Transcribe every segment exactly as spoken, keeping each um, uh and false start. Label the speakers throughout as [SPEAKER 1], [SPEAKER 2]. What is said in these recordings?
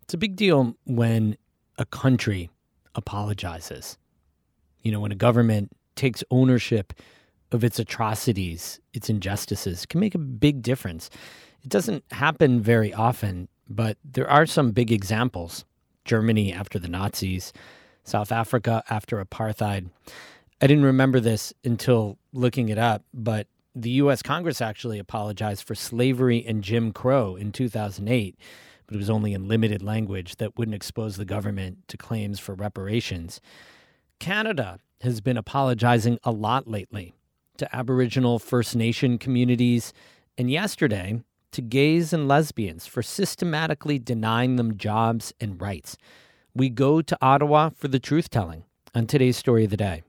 [SPEAKER 1] It's a big deal when a country apologizes. You know, when a government takes ownership of its atrocities, its injustices, can make a big difference. It doesn't happen very often, but there are some big examples. Germany after the Nazis, South Africa after apartheid. I didn't remember this until looking it up, but the U S Congress actually apologized for slavery and Jim Crow in two thousand eight, but it was only in limited language that wouldn't expose the government to claims for reparations. Canada has been apologizing a lot lately to Aboriginal First Nation communities, and yesterday to gays and lesbians for systematically denying them jobs and rights. We go to Ottawa for the truth-telling on today's Story of the Day.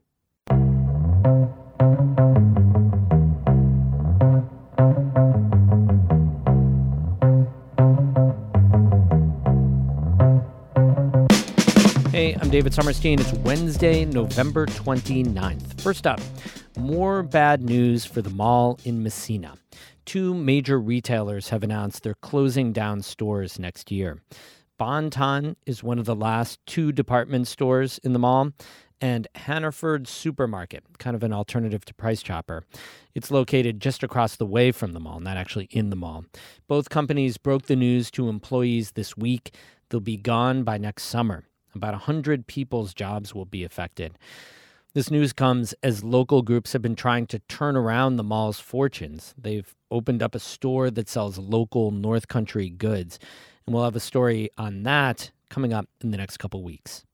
[SPEAKER 1] Hey, I'm David Sommerstein. It's Wednesday, November twenty-ninth. First up, more bad news for the mall in Massena. Two major retailers have announced they're closing down stores next year. Bon-Ton is one of the last two department stores in the mall, and Hannaford Supermarket, kind of an alternative to Price Chopper. It's located just across the way from the mall, not actually in the mall. Both companies broke the news to employees this week. They'll be gone by next summer. About one hundred people's jobs will be affected. This news comes as local groups have been trying to turn around the mall's fortunes. They've opened up a store that sells local North Country goods. And we'll have a story on that coming up in the next couple weeks.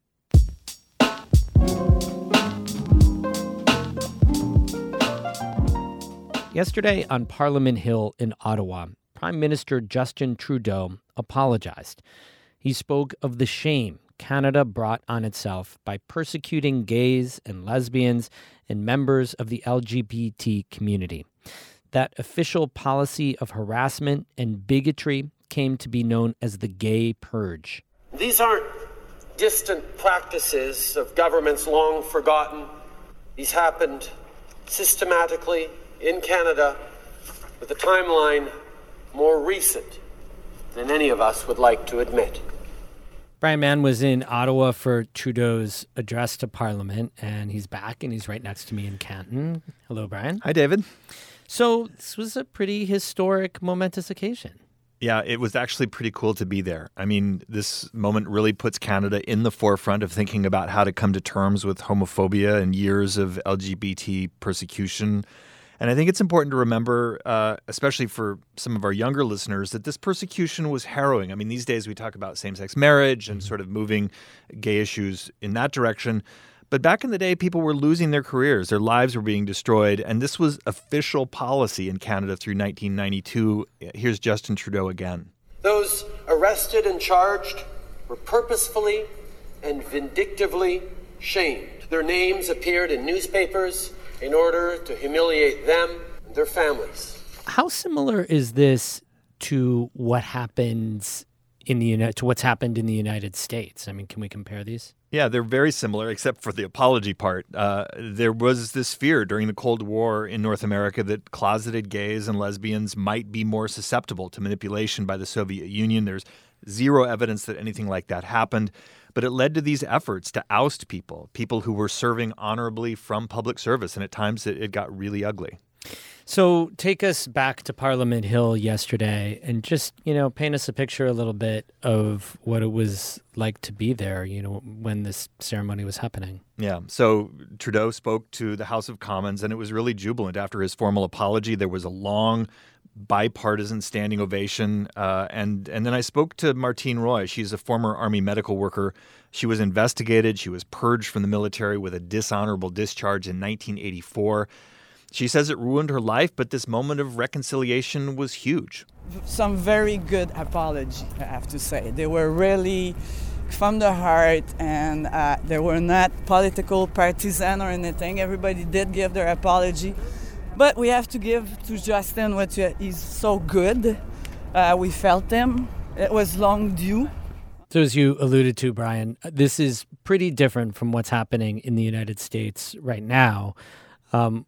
[SPEAKER 1] Yesterday on Parliament Hill in Ottawa, Prime Minister Justin Trudeau apologized. He spoke of the shame Canada brought on itself by persecuting gays and lesbians and members of the L G B T community. That official policy of harassment and bigotry came to be known as the Gay Purge.
[SPEAKER 2] These aren't distant practices of governments long forgotten. These happened systematically in Canada with a timeline more recent than any of us would like to admit.
[SPEAKER 1] Brian Mann was in Ottawa for Trudeau's address to Parliament, and he's back, and he's right next to me in Canton. Hello, Brian.
[SPEAKER 3] Hi, David.
[SPEAKER 1] So this was a pretty historic, momentous occasion.
[SPEAKER 3] Yeah, it was actually pretty cool to be there. I mean, this moment really puts Canada in the forefront of thinking about how to come to terms with homophobia and years of L G B T persecution. And I think it's important to remember, uh, especially for some of our younger listeners, that this persecution was harrowing. I mean, these days we talk about same-sex marriage and sort of moving gay issues in that direction. But back in the day, people were losing their careers. Their lives were being destroyed. And this was official policy in Canada through nineteen ninety-two. Here's Justin Trudeau again.
[SPEAKER 2] Those arrested and charged were purposefully and vindictively shamed. Their names appeared in newspapers in order to humiliate them and their families.
[SPEAKER 1] How similar is this to what happens in the United to what's happened in the United States? I mean, can we compare these?
[SPEAKER 3] Yeah, they're very similar, except for the apology part. Uh, there was this fear during the Cold War in North America that closeted gays and lesbians might be more susceptible to manipulation by the Soviet Union. There's zero evidence that anything like that happened. But it led to these efforts to oust people, people who were serving honorably from public service. And at times it, it got really ugly.
[SPEAKER 1] So take us back to Parliament Hill yesterday and just, you know, paint us a picture a little bit of what it was like to be there, you know, when this ceremony was happening.
[SPEAKER 3] Yeah. So Trudeau spoke to the House of Commons, and it was really jubilant. After his formal apology, there was a long bipartisan standing ovation. Uh, and, and then I spoke to Martine Roy. She's a former Army medical worker. She was investigated. She was purged from the military with a dishonorable discharge in nineteen eighty-four. She says it ruined her life, but this moment of reconciliation was huge.
[SPEAKER 4] Some very good apology, I have to say. They were really from the heart, and uh, they were not political, partisan or anything. Everybody did give their apology. But we have to give to Justin what he's so good. Uh, we felt him. It was long due.
[SPEAKER 1] So as you alluded to, Brian, this is pretty different from what's happening in the United States right now, um, where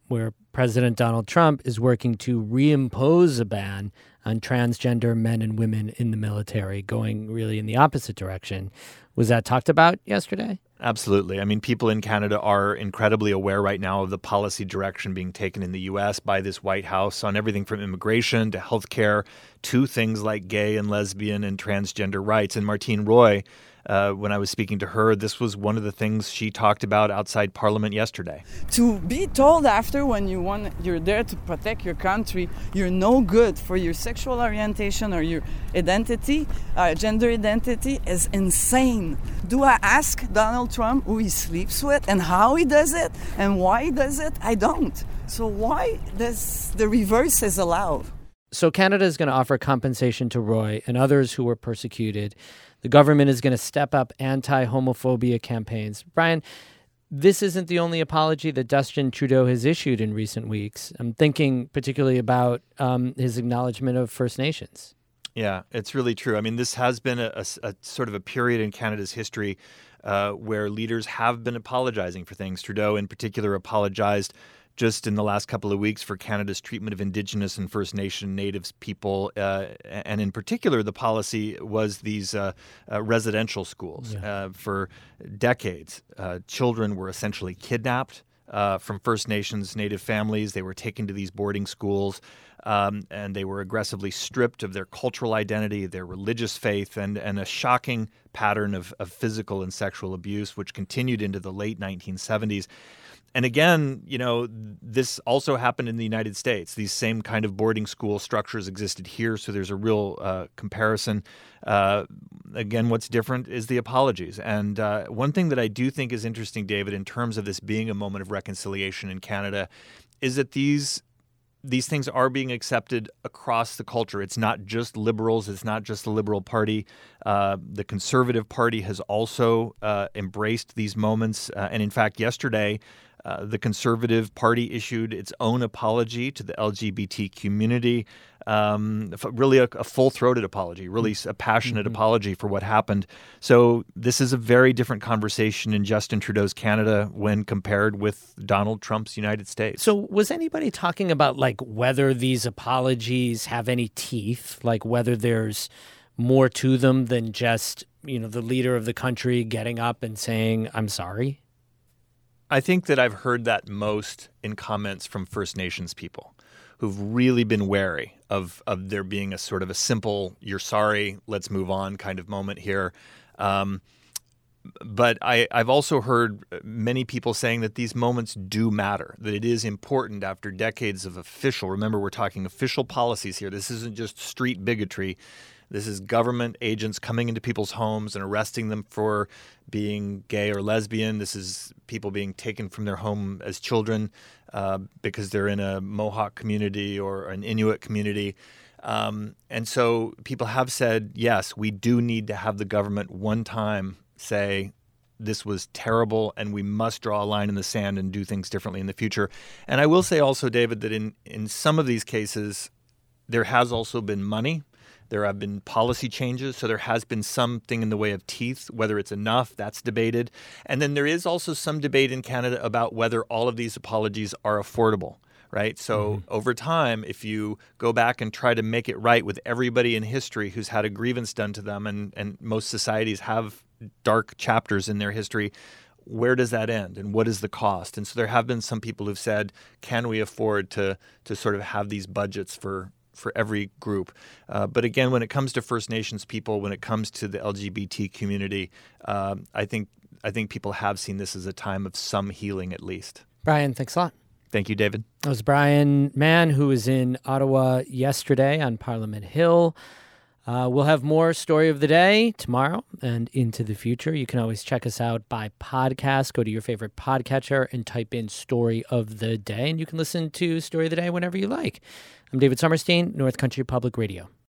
[SPEAKER 1] President Donald Trump is working to reimpose a ban on transgender men and women in the military, going really in the opposite direction. Was that talked about yesterday?
[SPEAKER 3] Absolutely. I mean, people in Canada are incredibly aware right now of the policy direction being taken in the U S by this White House on everything from immigration to healthcare to things like gay and lesbian and transgender rights. And Martine Roy, uh, when I was speaking to her, this was one of the things she talked about outside Parliament yesterday.
[SPEAKER 4] To be told after when you want, you're there to protect your country, you're no good for your sexual orientation or your identity, uh, gender identity is insane. Do I ask Donald Trump who he sleeps with and how he does it and why he does it? I don't. So why does the reverse is allowed?
[SPEAKER 1] So Canada is going to offer compensation to Roy and others who were persecuted. The government is going to step up anti-homophobia campaigns. Brian, this isn't the only apology that Justin Trudeau has issued in recent weeks. I'm thinking particularly about um, his acknowledgement of First Nations.
[SPEAKER 3] Yeah, it's really true. I mean, this has been a, a, a sort of a period in Canada's history uh, where leaders have been apologizing for things. Trudeau, in particular, apologized just in the last couple of weeks for Canada's treatment of Indigenous and First Nation Natives people. Uh, and in particular, the policy was these uh, uh, residential schools. Yeah. Uh, for decades, uh, children were essentially kidnapped uh, from First Nations Native families. They were taken to these boarding schools, um, and they were aggressively stripped of their cultural identity, their religious faith, and, and a shocking pattern of, of physical and sexual abuse, which continued into the late nineteen seventies. And again, you know, this also happened in the United States. These same kind of boarding school structures existed here, so there's a real uh, comparison. Uh, again, what's different is the apologies. And uh, one thing that I do think is interesting, David, in terms of this being a moment of reconciliation in Canada, is that these these things are being accepted across the culture. It's not just liberals. It's not just the Liberal Party. Uh, the Conservative Party has also uh, embraced these moments. Uh, and in fact, yesterday, Uh, the Conservative Party issued its own apology to the L G B T community, um, really a, a full-throated apology, really a passionate mm-hmm. apology for what happened. So this is a very different conversation in Justin Trudeau's Canada when compared with Donald Trump's United States.
[SPEAKER 1] So was anybody talking about like whether these apologies have any teeth, like whether there's more to them than just, you know, the leader of the country getting up and saying, I'm sorry?
[SPEAKER 3] I think that I've heard that most in comments from First Nations people who've really been wary of, of there being a sort of a simple, you're sorry, let's move on kind of moment here. Um, but I, I've also heard many people saying that these moments do matter, that it is important after decades of official, remember we're talking official policies here. This isn't just street bigotry. This is government agents coming into people's homes and arresting them for being gay or lesbian. This is people being taken from their home as children uh, because they're in a Mohawk community or an Inuit community. Um, and so people have said, yes, we do need to have the government one time say, this was terrible and we must draw a line in the sand and do things differently in the future. And I will say also, David, that in, in some of these cases, there has also been money. There have been policy changes, so there has been something in the way of teeth. Whether it's enough, that's debated. And then there is also some debate in Canada about whether all of these apologies are affordable, right? So mm-hmm. over time, if you go back and try to make it right with everybody in history who's had a grievance done to them, and, and most societies have dark chapters in their history, where does that end and what is the cost? And so there have been some people who've said, can we afford to to sort of have these budgets for for every group. Uh, but again, when it comes to First Nations people, when it comes to the L G B T community, uh, I think I think people have seen this as a time of some healing at least.
[SPEAKER 1] Brian, thanks a lot.
[SPEAKER 3] Thank you, David.
[SPEAKER 1] That was Brian Mann, who was in Ottawa yesterday on Parliament Hill. Uh, we'll have more Story of the Day tomorrow and into the future. You can always check us out by podcast. Go to your favorite podcatcher and type in Story of the Day, and you can listen to Story of the Day whenever you like. I'm David Sommerstein, North Country Public Radio.